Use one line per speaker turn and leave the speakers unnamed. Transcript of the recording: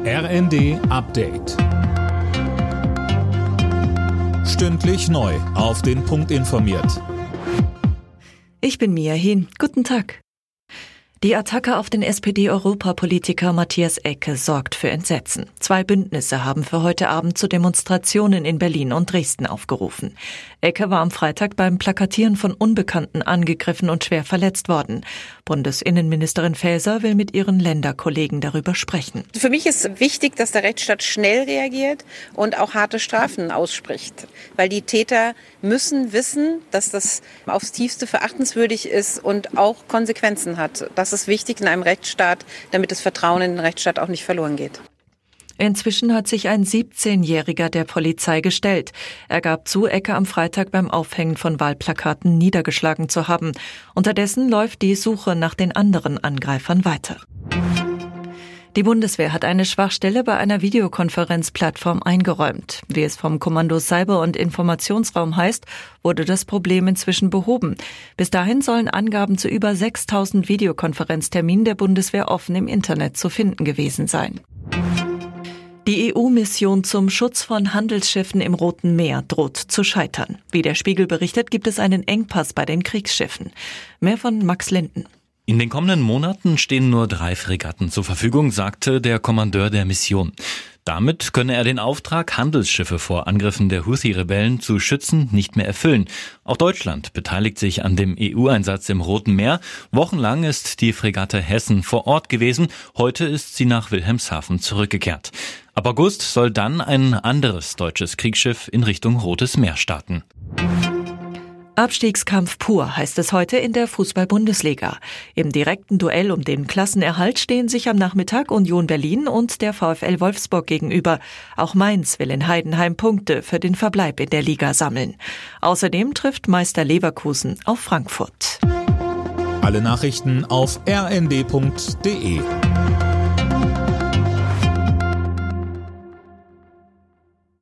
RND Update. Stündlich neu auf den Punkt informiert.
Ich bin Mia Hehn. Guten Tag. Die Attacke auf den SPD-Europapolitiker Matthias Ecke sorgt für Entsetzen. 2 Bündnisse haben für heute Abend zu Demonstrationen in Berlin und Dresden aufgerufen. Ecke war am Freitag beim Plakatieren von Unbekannten angegriffen und schwer verletzt worden. Bundesinnenministerin Faeser will mit ihren Länderkollegen darüber sprechen.
Für mich ist wichtig, dass der Rechtsstaat schnell reagiert und auch harte Strafen ausspricht. Weil die Täter müssen wissen, dass das aufs Tiefste verachtenswürdig ist und auch Konsequenzen hat. Das ist wichtig in einem Rechtsstaat, damit das Vertrauen in den Rechtsstaat auch nicht verloren geht.
Inzwischen hat sich ein 17-Jähriger der Polizei gestellt. Er gab zu, Ecke am Freitag beim Aufhängen von Wahlplakaten niedergeschlagen zu haben. Unterdessen läuft die Suche nach den anderen Angreifern weiter. Die Bundeswehr hat eine Schwachstelle bei einer Videokonferenzplattform eingeräumt. Wie es vom Kommando Cyber- und Informationsraum heißt, wurde das Problem inzwischen behoben. Bis dahin sollen Angaben zu über 6.000 Videokonferenzterminen der Bundeswehr offen im Internet zu finden gewesen sein. Die EU-Mission zum Schutz von Handelsschiffen im Roten Meer droht zu scheitern. Wie der Spiegel berichtet, gibt es einen Engpass bei den Kriegsschiffen. Mehr von Max Linden.
In den kommenden Monaten stehen nur 3 Fregatten zur Verfügung, sagte der Kommandeur der Mission. Damit könne er den Auftrag, Handelsschiffe vor Angriffen der Houthi-Rebellen zu schützen, nicht mehr erfüllen. Auch Deutschland beteiligt sich an dem EU-Einsatz im Roten Meer. Wochenlang ist die Fregatte Hessen vor Ort gewesen. Heute ist sie nach Wilhelmshaven zurückgekehrt. Ab August soll dann ein anderes deutsches Kriegsschiff in Richtung Rotes Meer starten.
Abstiegskampf pur heißt es heute in der Fußball-Bundesliga. Im direkten Duell um den Klassenerhalt stehen sich am Nachmittag Union Berlin und der VfL Wolfsburg gegenüber. Auch Mainz will in Heidenheim Punkte für den Verbleib in der Liga sammeln. Außerdem trifft Meister Leverkusen auf Frankfurt.
Alle Nachrichten auf rnd.de.